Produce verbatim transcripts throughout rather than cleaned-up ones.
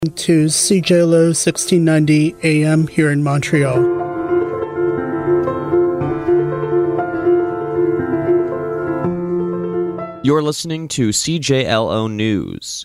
To C J L O sixteen ninety A M here in Montreal. You're listening to C J L O News.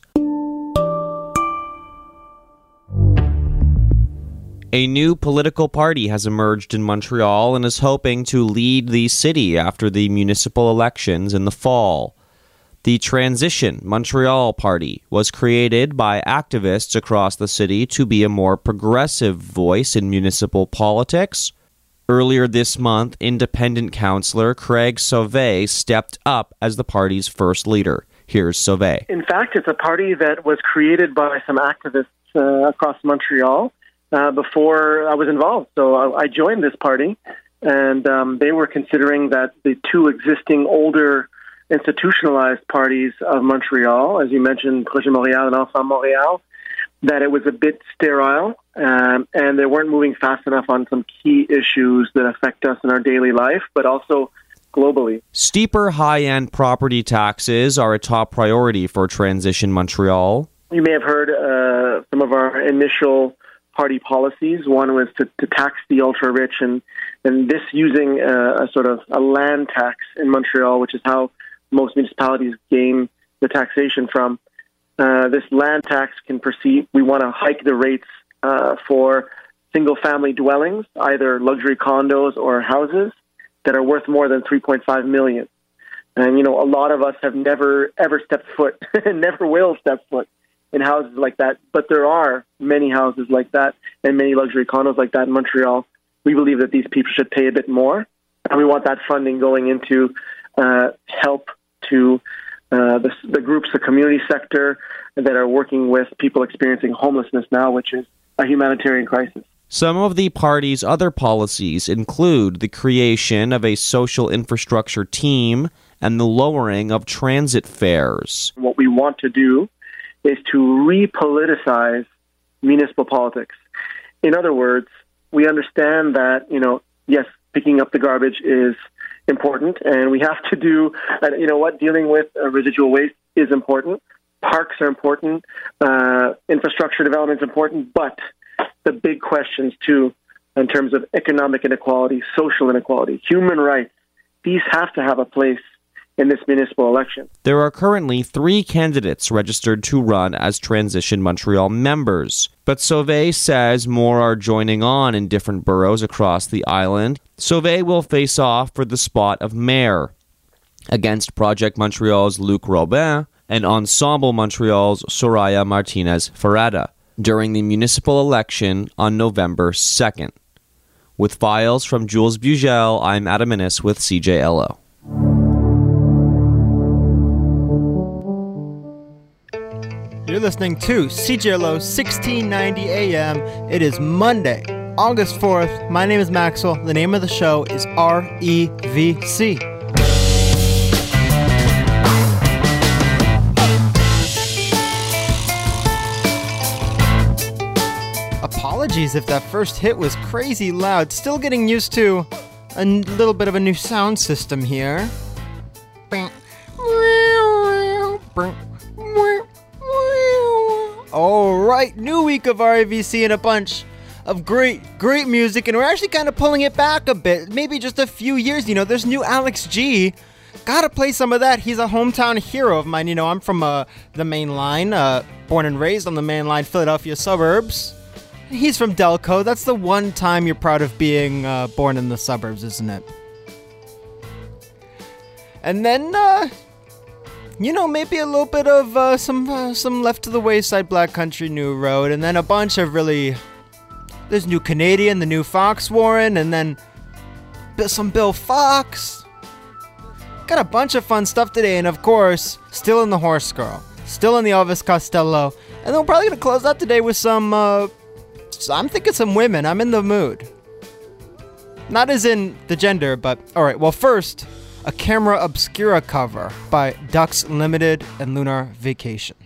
A new political party has emerged in Montreal and is hoping to lead the city after the municipal elections in the fall. The Transition Montreal Party was created by activists across the city to be a more progressive voice in municipal politics. Earlier this month, independent councillor Craig Sauvé stepped up as the party's first leader. Here's Sauvé. In fact, it's a party that was created by some activists uh, across Montreal uh, before I was involved. So I, I joined this party, and um, they were considering that the two existing older institutionalized parties of Montreal, as you mentioned, Projet Montréal and Ensemble Montréal, that it was a bit sterile, um, and they weren't moving fast enough on some key issues that affect us in our daily life, but also globally. Steeper high-end property taxes are a top priority for Transition Montreal. You may have heard uh, some of our initial party policies. One was to, to tax the ultra-rich, and, and this using a, a sort of a land tax in Montreal, which is how most municipalities gain the taxation from. Uh, this land tax can proceed. We want to hike the rates uh, for single-family dwellings, either luxury condos or houses that are worth more than three point five million dollars. And, you know, a lot of us have never, ever stepped foot, never will step foot in houses like that. But there are many houses like that and many luxury condos like that in Montreal. We believe that these people should pay a bit more. And we want that funding going into uh, help to uh, the, the groups, the community sector that are working with people experiencing homelessness now, which is a humanitarian crisis. Some of the party's other policies include the creation of a social infrastructure team and the lowering of transit fares. What we want to do is to repoliticize municipal politics. In other words, we understand that, you know, yes, picking up the garbage is important, and we have to do, uh, you know what, dealing with uh, residual waste is important. Parks are important. Uh, infrastructure development is important. But the big questions, too, in terms of economic inequality, social inequality, human rights, these have to have a place in this municipal election. There are currently three candidates registered to run as Transition Montreal members, but Sauvé says more are joining on in different boroughs across the island. Sauvé will face off for the spot of mayor against Project Montreal's Luc Robin and Ensemble Montreal's Soraya Martinez-Ferrada during the municipal election on November second. With files from Jules Bugel, I'm Adam Innes with C J L O. You're listening to C J L O sixteen ninety A M. It is Monday, August fourth. My name is Maxwell. The name of the show is R E V C. Apologies if that first hit was crazy loud. Still getting used to a little bit of a new sound system here. All right, new week of R A V C and a bunch of great, great music, and we're actually kind of pulling it back a bit, maybe just a few years. You know, there's new Alex G. Gotta play some of that. He's a hometown hero of mine. You know, I'm from uh, the main line, uh, born and raised on the main line, Philadelphia suburbs. He's from Delco. That's the one time you're proud of being uh, born in the suburbs, isn't it? And then, uh... you know, maybe a little bit of uh, some uh, some left to the wayside Black Country New Road, and then a bunch of really... There's New Canadian, the new Fox Warren, and then some Bill Fox. Got a bunch of fun stuff today, and of course, still in the Horse Girl, still in the Elvis Costello, and then we're probably going to close out today with some... Uh, I'm thinking some women. I'm in the mood. Not as in the gender, but... Alright, well first... a Camera Obscura cover by Ducks Limited and Lunar Vacation.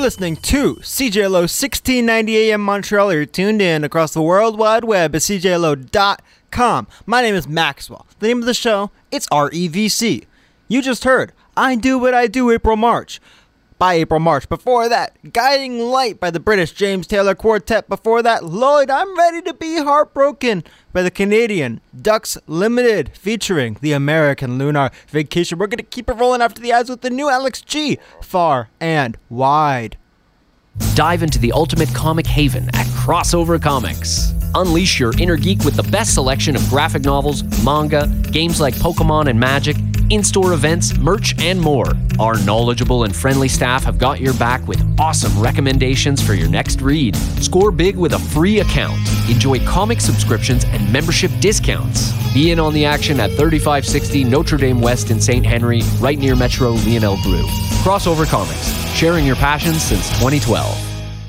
listening to C J L O sixteen ninety A M Montreal. You're tuned in across the World Wide Web at C J L O dot com. My name is Maxwell. The name of the show, it's R E V C. You just heard I Do What I Do April March by April March. Before that, Guiding Light by the British James Taylor Quartet. Before that, Lloyd, I'm Ready to Be Heartbroken by the Canadian Ducks Limited, featuring the American Lunar Vacation. We're going to keep it rolling after the ads with the new Alex G, Far and Wide. Dive into the ultimate comic haven at Crossover Comics. Unleash your inner geek with the best selection of graphic novels, manga, games like Pokemon and Magic, in-store events, merch, and more. Our knowledgeable and friendly staff have got your back with awesome recommendations for your next read. Score big with a free account. Enjoy comic subscriptions and membership discounts. Be in on the action at thirty-five sixty Notre Dame West in Saint Henry, right near Metro Lionel Brew. Crossover Comics, sharing your passions since twenty twelve.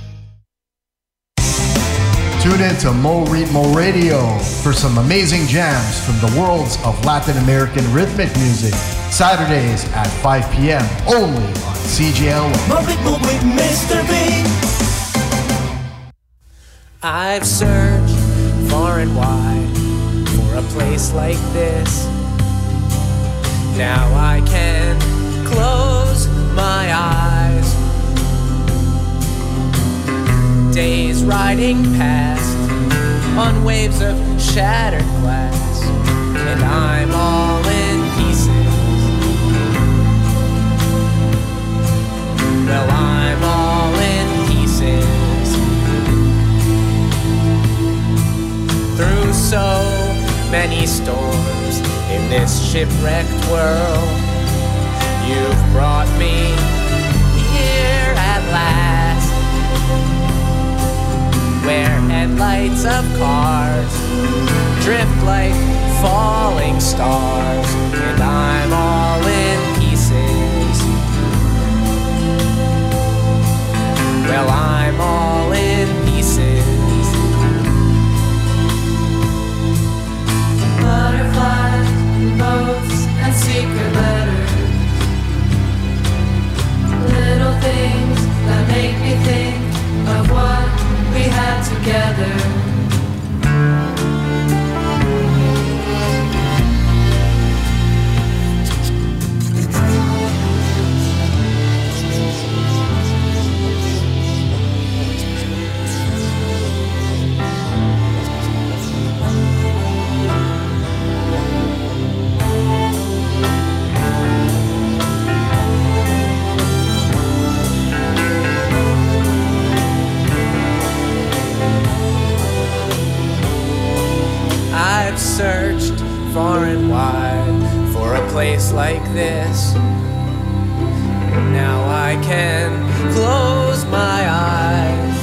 Tune in to Mo Ritmo Radio for some amazing jams from the worlds of Latin American rhythmic music. Saturdays at five p.m. only on C J L O. Mo Ritmo with Mister B. I've searched far and wide for a place like this. Now I can close my eyes. Days riding past on waves of shattered glass, and I'm all in pieces. Well, I'm all in pieces. Through so many storms in this shipwrecked world, you've brought me here at last, where headlights of cars drift like falling stars, and I'm all in pieces. Well, I'm all in pieces. Butterflies, boats, and secret letters, little things that make me think of what we had together. I've searched far and wide for a place like this. Now I can close my eyes.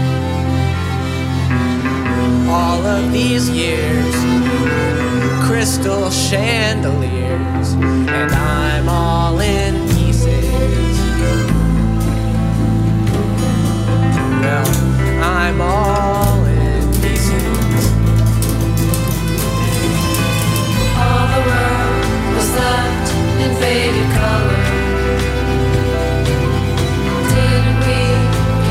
All of these years, crystal chandeliers, and I'm all in pieces. Well, I'm all in pieces. All the world was left in faded color. Didn't we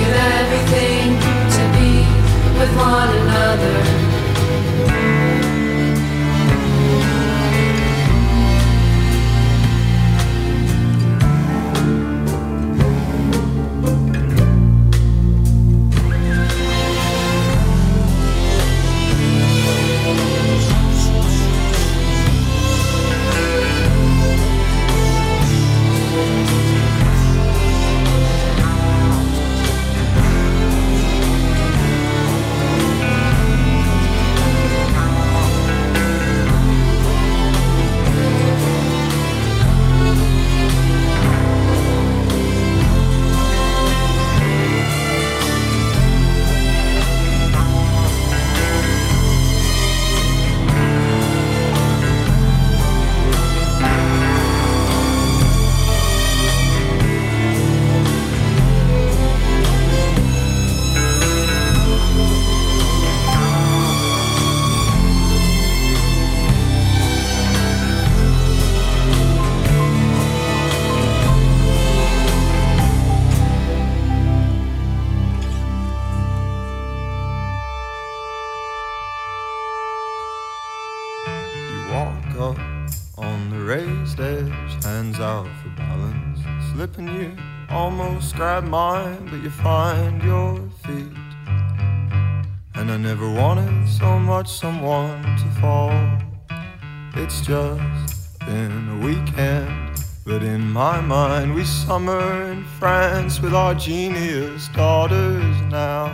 everyone's out for balance. Slipping you almost grab mine, but you find your feet. And I never wanted so much someone to fall. It's just been a weekend, but in my mind we summer in France with our genius daughters now.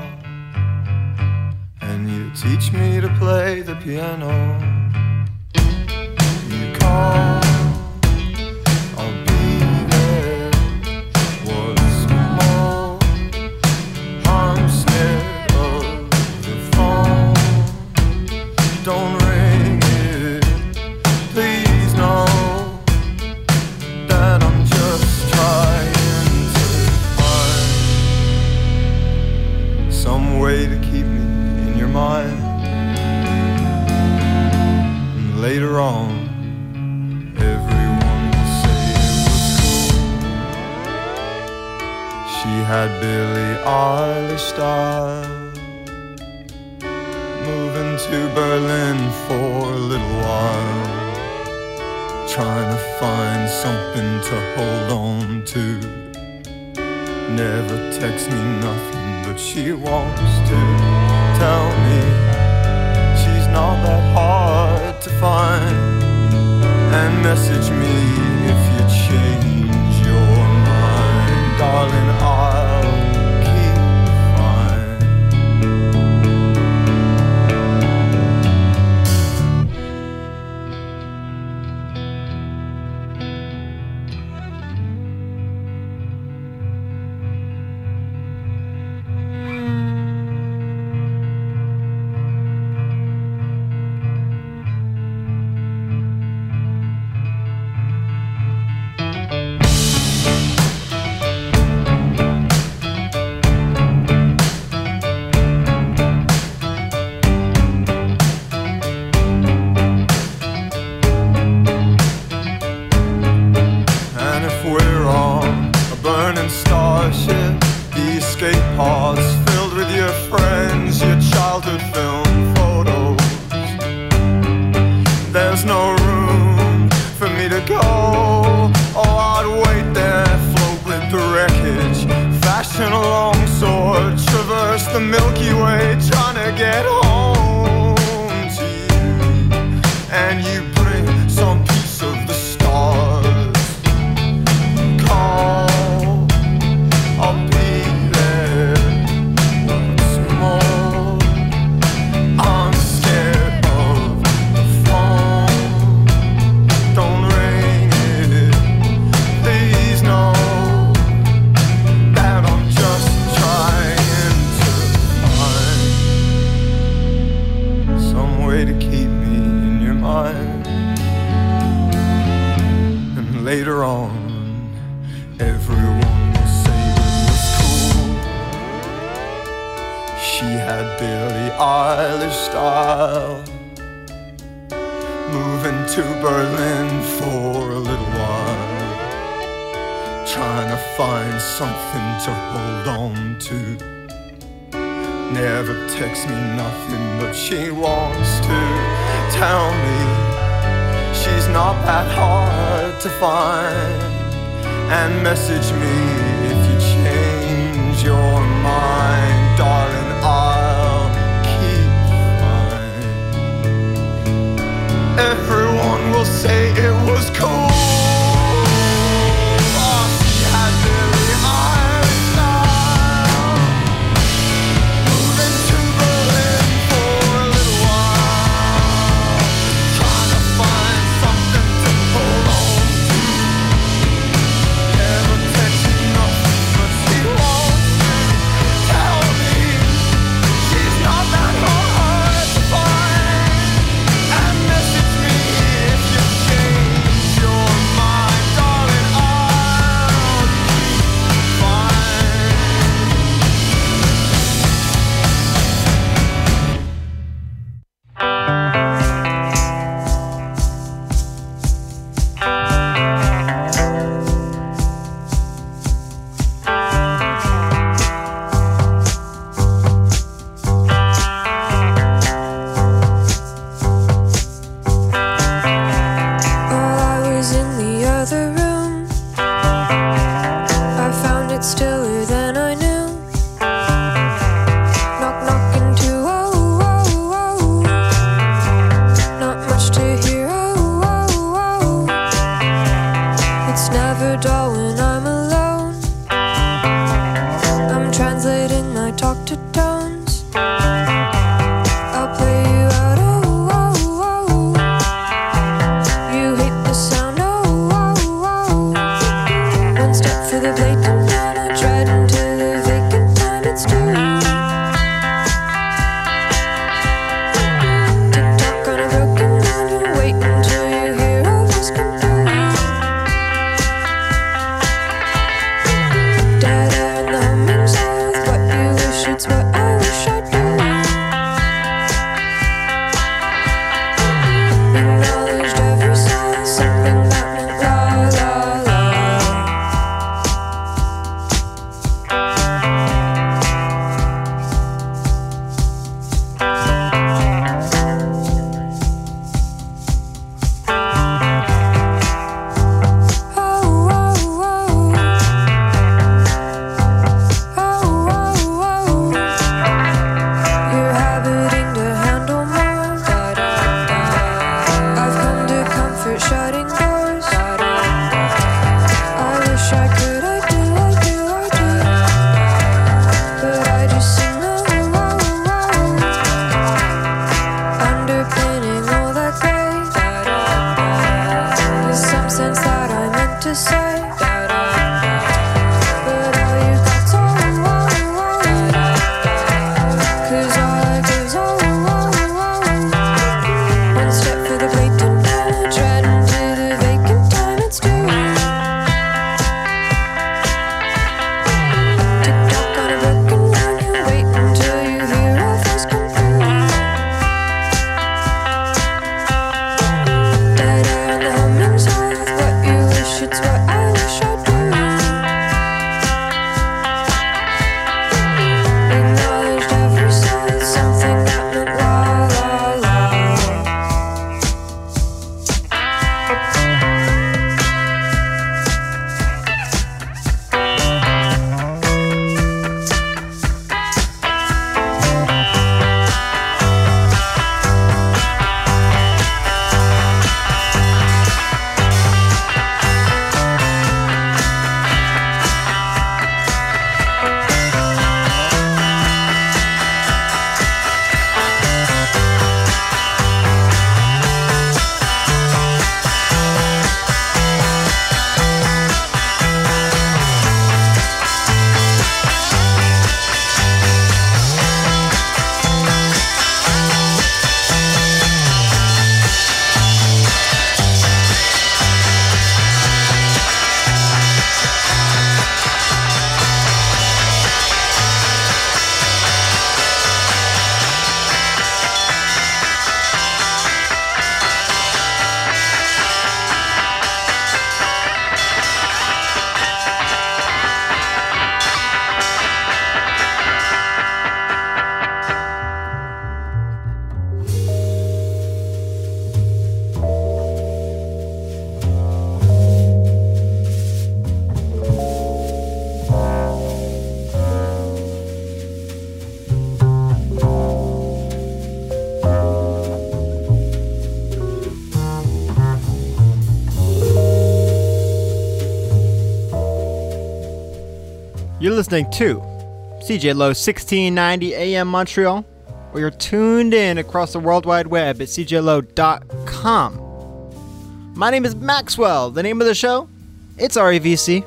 And you teach me to play the piano. You call, I'll be there. What's more, I'm scared of the phone. Don't ring it, please know that I'm just trying to find some way to keep me in your mind. And later on, everyone will say it was cool. She had Billie Eilish style. Moving to Berlin for a little while, trying to find something to hold on to. Never texts me nothing, but she wants to tell me she's not that hard to find. And message me if you change your mind, darling, I'll keep fine. And if we're on a burning starship, the escape pods filled with your friends, your childhood film photos, there's no room for me to go. Oh, I'd wait there, float with the wreckage, fashion a long sword, traverse the Milky Way, trying to get home to you. And you bring some piece of the stars. Call, I'll be there. What's more, I'm scared of the phone. Don't ring it, please know that I'm just trying to find some way to keep me in your mind. And later on, everyone will say it was cool. She had Billie Eilish style. Moving to Berlin for a little while, trying to find something to hold on to. Never texts me nothing, but she wants to tell me she's not that hard to find. And message me if you change your mind, darling, I'll keep fine. Everyone will say it was cool. Oh, she had Billie Eilish style. Moving to Berlin for a little while, trying to find something to hold on to. Never text me nothing, but she wants to talk to tones. I'll play you out, oh, oh, oh. You hate the sound, oh, oh, oh. One step for the blade to down, I tried into the vacant time, it's true. Tick-tock on a broken down, you wait until you hear a voice come through. Dead air and the humming sound with what you wish, it's what I wish I'd do. Acknowledged every sound, something that meant la la la. Oh, oh, oh. Oh, oh, oh. You're habiting to handle more. I've come to comfort shutting doors. I wish I could, I do, I do, I do. But I just sing oh, oh, oh. Underpinning all that gray. There's some sense that I meant to say. But all you got's oh, oh, oh. 'Cause all I give's oh, oh, oh. One step for the blade to down, I tread into the vacant time, it's due. Tick-tock on a broken down, you wait until you hear a voice come through. Dead air and the humming sound with what you wish, it's what I wish I'd do. Acknowledged every sound, something that meant la la la. You're listening to C J L O sixteen ninety A M Montreal, or you're tuned in across the World Wide Web at C J L O dot com. My name is Maxwell. The name of the show? It's R A V C.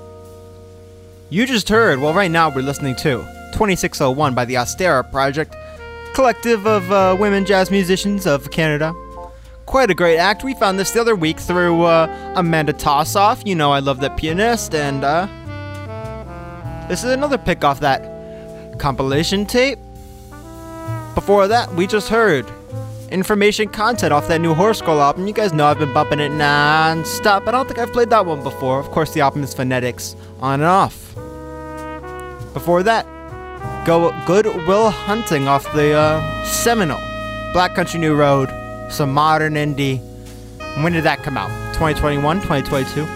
You just heard, well, right now we're listening to twenty-six oh one by the Austera Project, collective of uh, women jazz musicians of Canada. Quite a great act. We found this the other week through uh, Amanda Tossoff. You know I love that pianist, and uh, this is another pick off that compilation tape. Before that, we just heard Information Content off that new Horror Skull album. You guys know I've been bumping it non-stop. I don't think I've played that one before. Of course, the album is Phonetics on and off. Before that, Go Good Will Hunting off the uh, seminal Black Country New Road, some modern indie. When did that come out? twenty twenty-one, twenty twenty-two?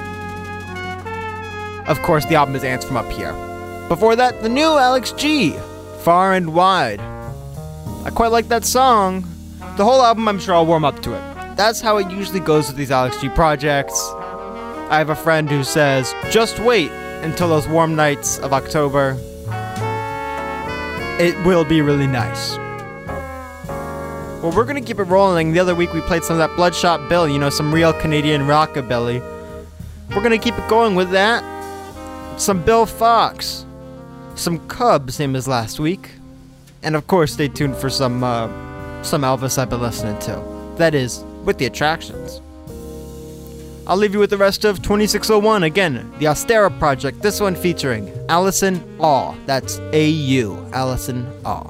Of course, the album is Ants From Up Here. Before that, the new Alex G, Far and Wide. I quite like that song. The whole album, I'm sure I'll warm up to it. That's how it usually goes with these Alex G projects. I have a friend who says, just wait until those warm nights of October. it will be really nice. Well, we're gonna keep it rolling. The other week we played some of that Bloodshot Bill, you know, some real Canadian rockabilly. We're gonna keep it going with that. Some Bill Fox, some Cub, same as last week, and of course, stay tuned for some uh, some Elvis I've been listening to. That is, with the Attractions. I'll leave you with the rest of twenty-six oh one. Again, the Austera Project. This one featuring Allison Aw. That's A U. Allison Aw.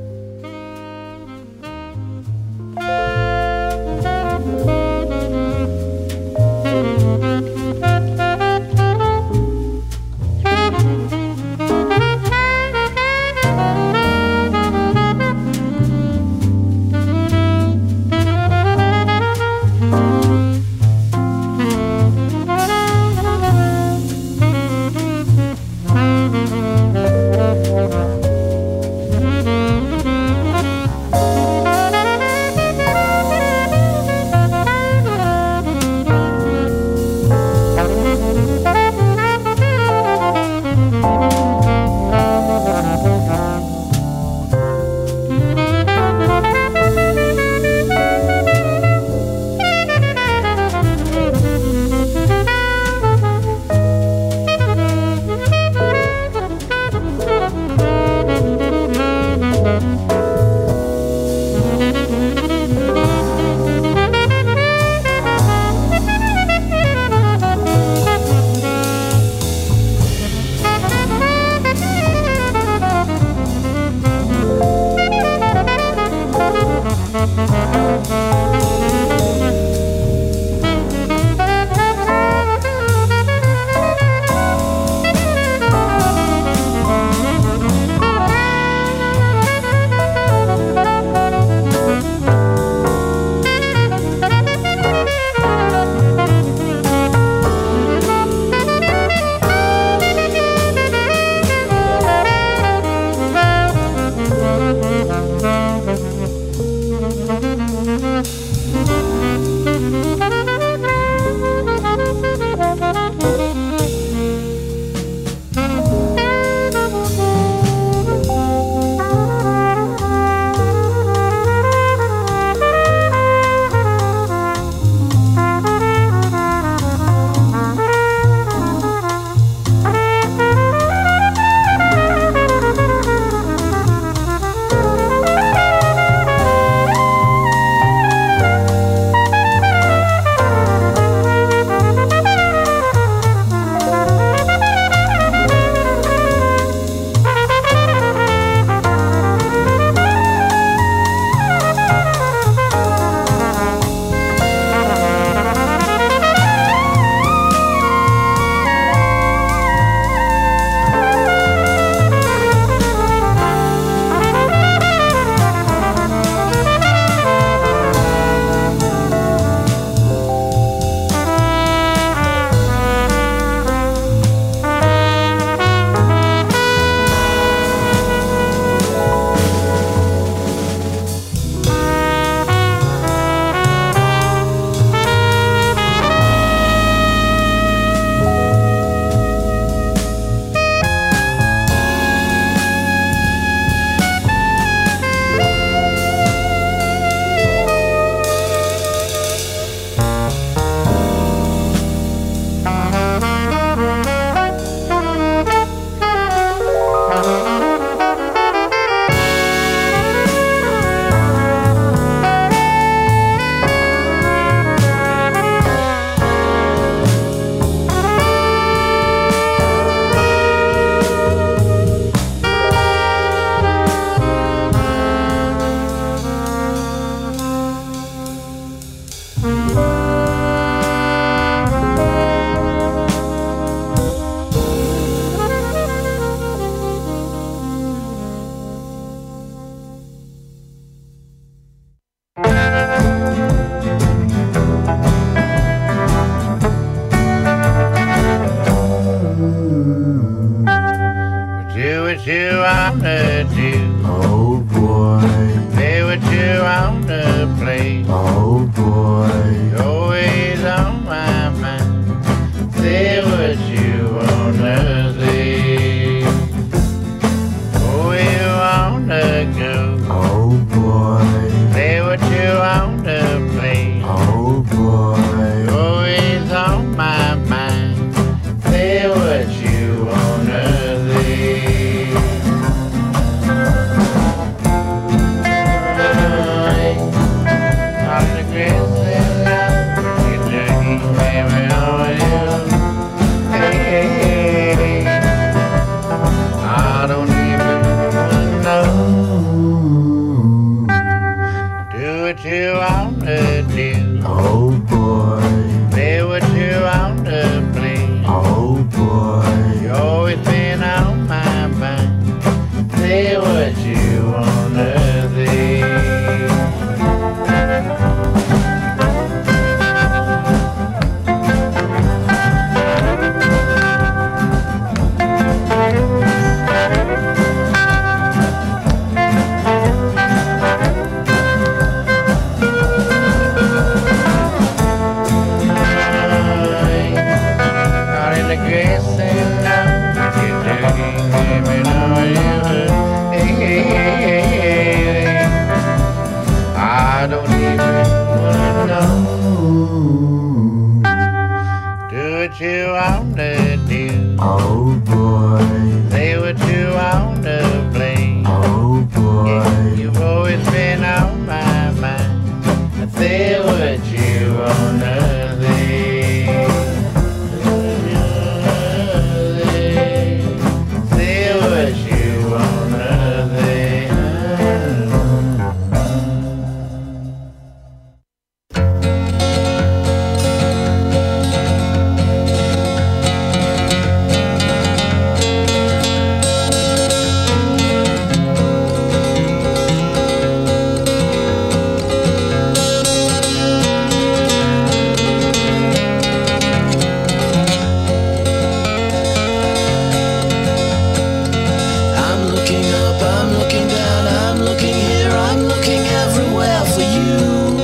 wanna do. Oh boy. Play what you wanna play. Oh boy. You're always on my mind. Say what you wanna say. Oh, you wanna what you wanna be. I don't even wanna know. Do what you wanna do. Oh boy. Say what you wanna play. Oh boy. Yeah, you've always been on my mind. Say what you wanna say. Say what you wanna say. I'm looking up, I'm looking down, I'm looking here, I'm looking everywhere for you.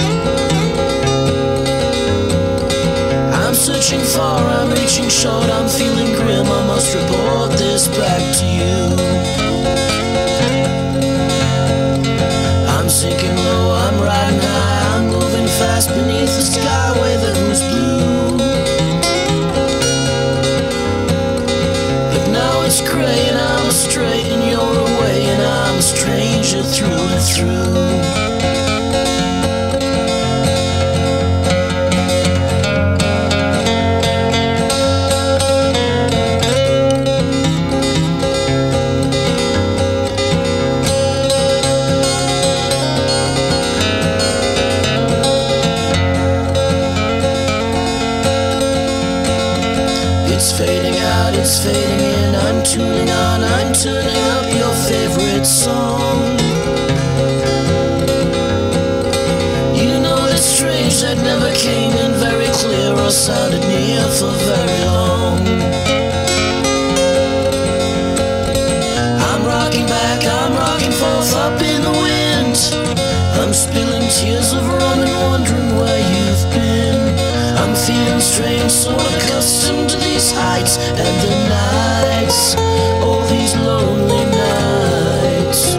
I'm searching far, I'm reaching short, I'm feeling grim, I must report this back to you. I'm sinking low, I'm riding high, I'm moving fast beneath the skyway that was blue. But now it's gray and I'm astray and you're away and I'm a stranger through and through. It's fading out, it's fading in, I'm tuning on, I'm turning up your favorite song. You know it's strange that never came in very clear or sounded near for very long. I'm rocking back, I'm rocking forth up in the wind. I'm spilling tears of rum and wondering where you've been. I'm feeling strange, so unaccustomed to these heights and the nights, all these lonely nights.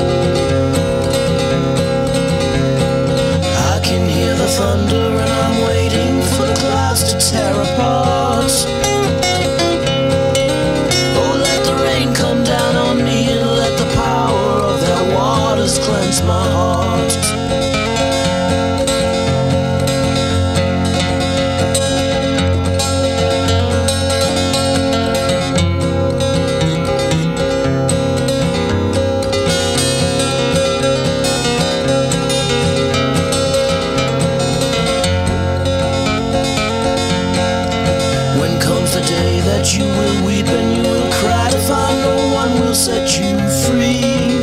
I can hear the thunder and I'm waiting for the clouds to tear apart. Oh, let the rain come down on me and let the power of their waters cleanse my heart. When comes the day that you will weep and you will cry to find no one will set you free?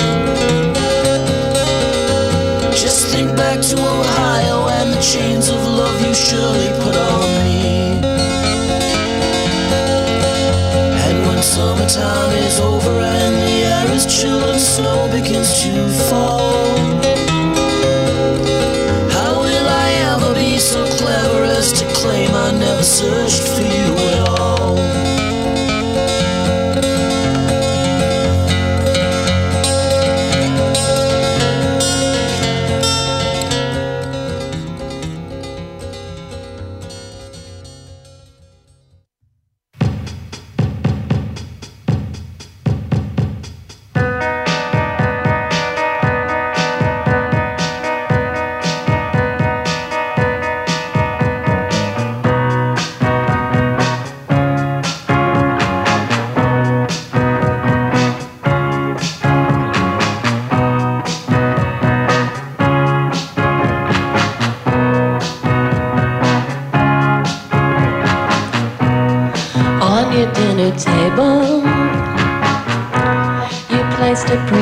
Just think back to Ohio and the chains of love you surely put on me. And when summertime is over and the air is chill and snow begins to fall, how will I ever be so clever as to claim I never searched for you at all?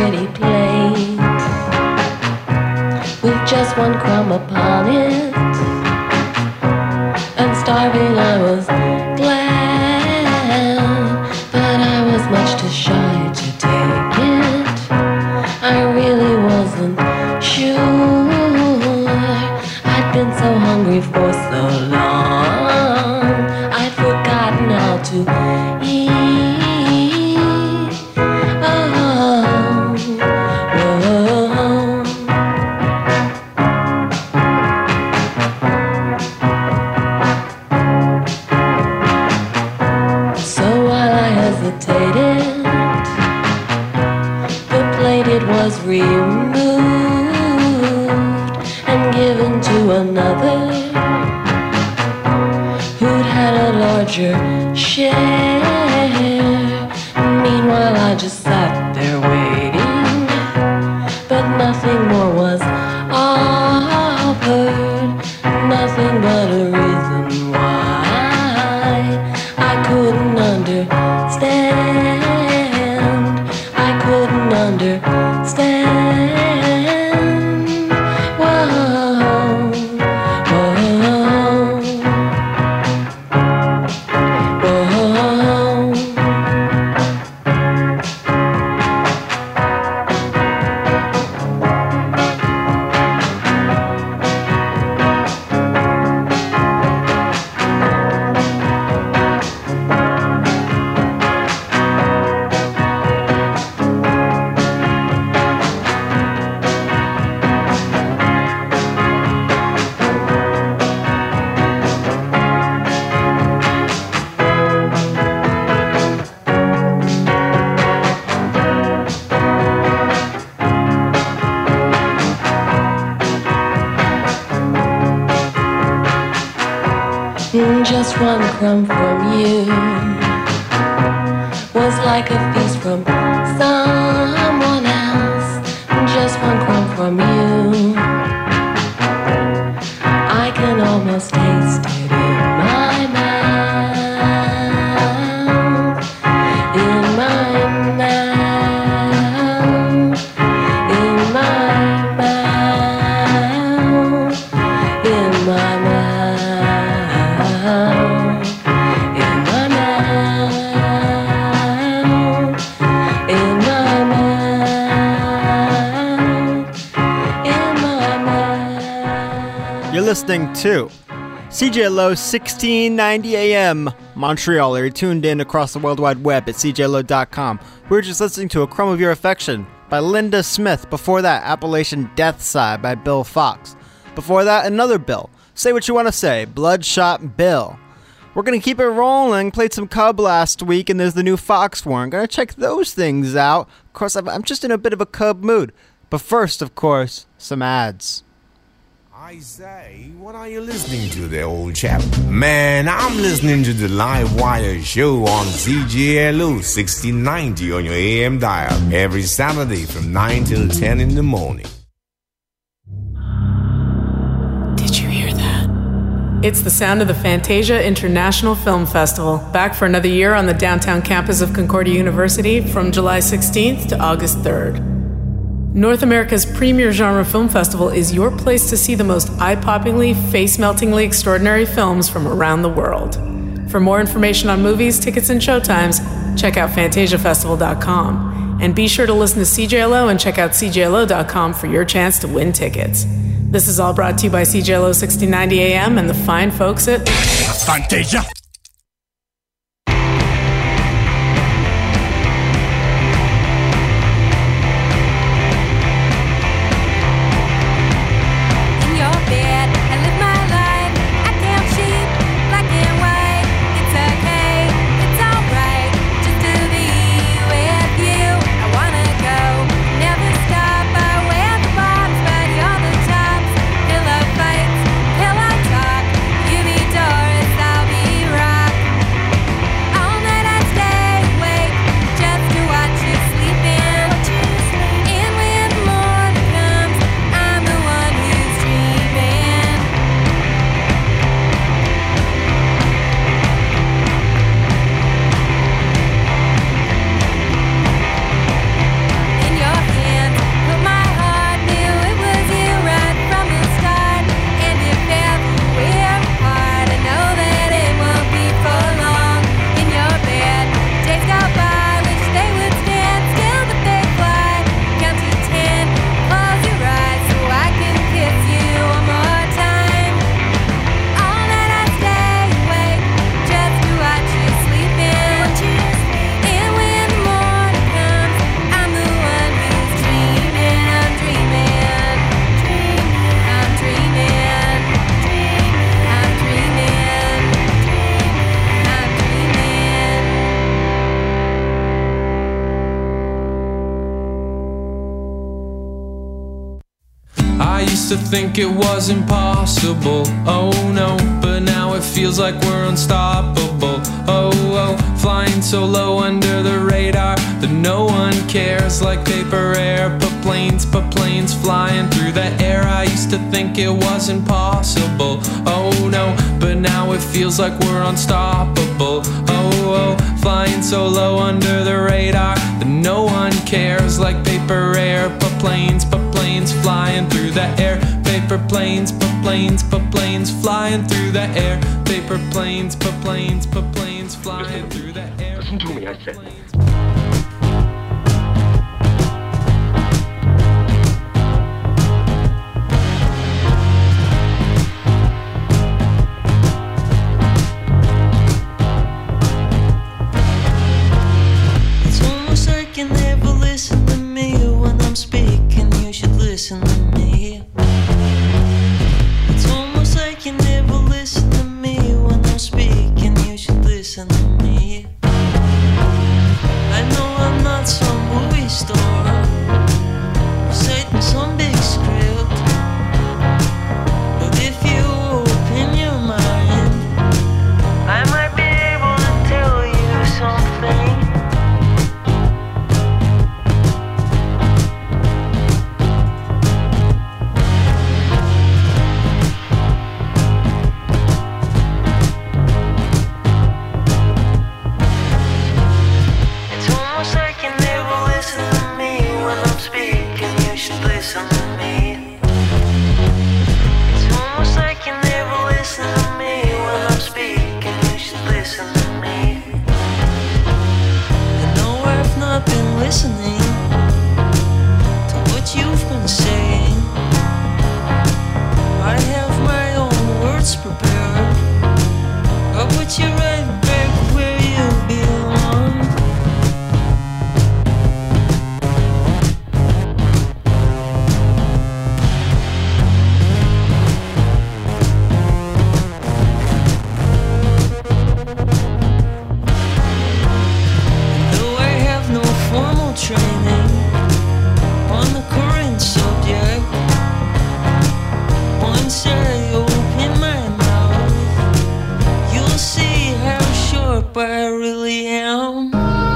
pretty plate with just one crumb upon it, and starving I was glad, but I was much too shy to take it. I really wasn't sure. I'd been so hungry for so long, I'd forgotten how to eat. Removed and given to another who'd had a larger share. Meanwhile I just sat there waiting, but nothing more was offered, nothing but a reason why I couldn't understand. I couldn't understand. Just one crumb from you was like a feast from someone else. Just one crumb from you, I can almost taste it in my mouth, in my mouth, in my mouth, in my mouth. Listening to C J L O sixteen ninety A M Montreal, or you're tuned in across the World Wide Web at C J L O dot com. We were just listening to A Crumb of Your Affection by Linda Smith. Before that, Appalachian Death Sigh by Bill Fox. Before that, another Bill. Say What You Want to Say, Bloodshot Bill. We're going to keep it rolling. Played some Cub last week, and there's the new Fox Warren. Going to check those things out. Of course, I'm just in a bit of a Cub mood. But first, of course, some ads. I say, what are you listening to there, old chap? Man, I'm listening to the Live Wire show on C J L O sixteen ninety on your A M dial every Saturday from nine till ten in the morning. Did you hear that? It's the sound of the Fantasia International Film Festival, back for another year on the downtown campus of Concordia University from July sixteenth to August third. North America's premier genre film festival is your place to see the most eye-poppingly, face-meltingly extraordinary films from around the world. For more information on movies, tickets, and showtimes, check out fantasia festival dot com. And be sure to listen to C J L O and check out C J L O dot com for your chance to win tickets. This is all brought to you by C J L O sixteen ninety A M and the fine folks at Fantasia. Pillow fights, pillow talk. You be Doris, I'll be I used to think it was impossible. Oh no, but now it feels like we're unstoppable. Oh oh, flying so low under the radar that no one cares. Like paper air, but planes, but planes flying through the air. I used to think it was impossible. Oh no, but now it feels like we're unstoppable. Oh oh, flying so low under the radar that no one cares. Like paper air, but planes, but planes flying through the air. Paper planes, but planes, but planes flying through the air. Paper planes, but planes, but planes flying through the air. Listen to me, I said. It's almost like you never listen to me when I'm speaking. You should listen to me. It's almost like you never listen to me when I'm speaking. You should listen to me. I know I'm not some movie star, reciting some big script, but if you open your mind, I might be able to tell you something. It's almost like you never listen to me when I'm speaking. You should listen to me. It's almost like you never listen to me when I'm speaking. You should listen to me. I know I've not been listening to what you've been saying. I have my own words prepared. I'll put you right back where you belong. Though I have no formal training on the current subject, once I open my mouth, you'll see how sharp I really am.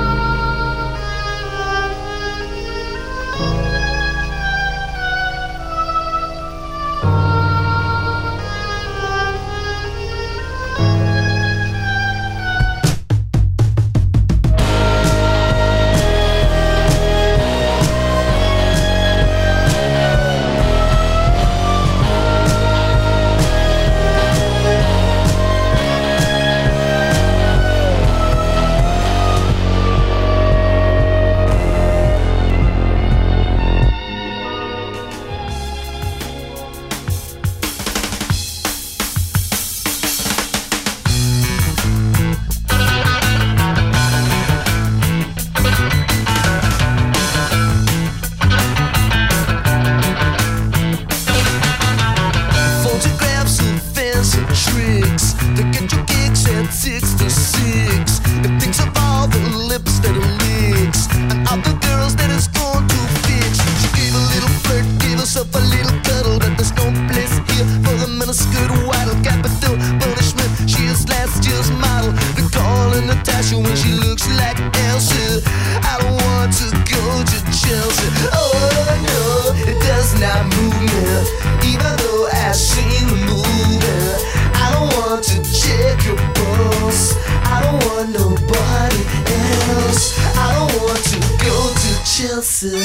Photographs of fancy tricks to get your kicks at six to six. It thinks of all the lips that it licks and all the girls that it's going to fix. She gave a little flirt, gave herself a little cuddle, but there's no place here for the miniskirt waddle. Capital punishment, she is last year's model. They're calling Natasha when she looks like Elsa. I don't want to go to Chelsea. Oh no, it does not move me, even though I seen the movie. I don't want to check your pulse. I don't want nobody else. I don't want to go to Chelsea.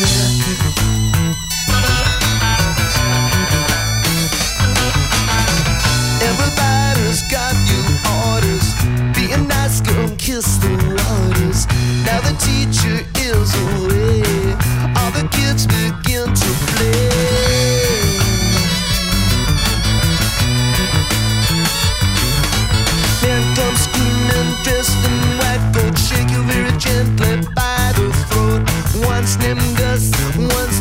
Everybody's got new orders. Be a nice girl, kiss the waters. Now the teacher is away. All the kids begin to play. Man comes screaming, dressed in white coat, shake you very gently by the throat. One's named Gus, one's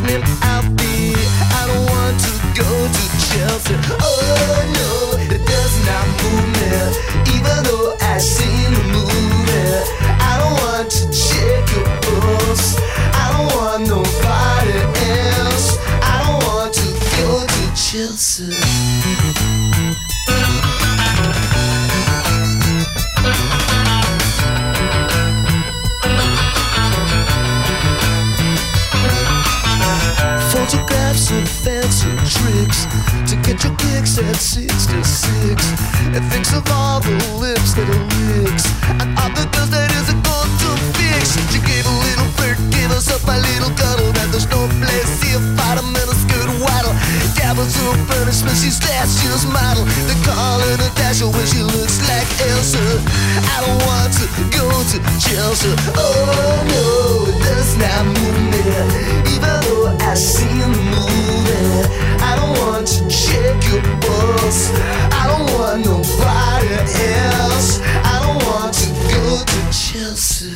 photographs of fancy tricks to get your kicks at sixty-six. And thinks of all the lips that are licks and all the girls that isn't going to fix. She gave a little flirt, gave us up a little cuddle. That there's no place here, fight a minute skirt waddle. Dabbles her punishment, she's last year's model. They call her Natasha when she looks like Elsa. I don't want to go to Chelsea. Oh no, it does not move me. Even though I've seen the movie, I don't want to check your pulse. I don't want nobody else. I don't want to go to Chelsea.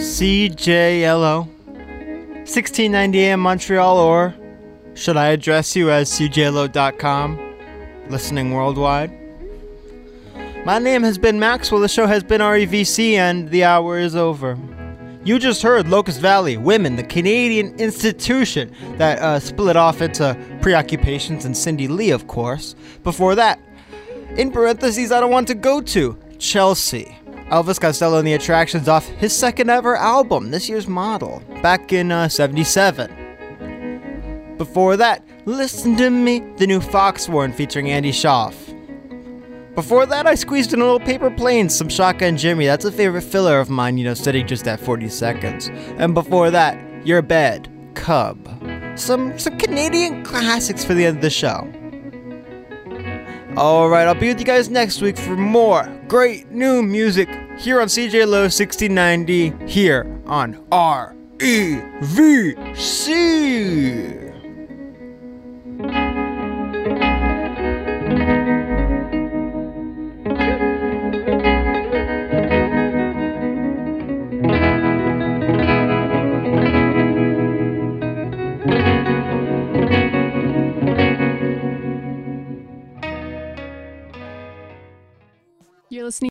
C J L O, sixteen ninety A M Montreal, or should I address you as C J L O dot com, listening worldwide? My name has been Maxwell, the show has been R E V C, and the hour is over. You just heard Locust Valley Women, the Canadian institution that uh, split off into Preoccupations and Cindy Lee, of course. Before that, in parentheses, I don't want to go to, Chelsea. Elvis Costello and the Attractions off his second ever album, this year's Model, back in uh, seventy-seven. Before that, Listen to Me, the new Foxhorn featuring Andy Schaaf. Before that, I squeezed in a little Paper Planes, some Shotgun Jimmy. That's a favorite filler of mine, you know, sitting just at forty seconds. And before that, Your Bed, Cub. Some, some Canadian classics for the end of the show. Alright, I'll be with you guys next week for more great new music here on C J L O sixteen ninety, here on R E V C.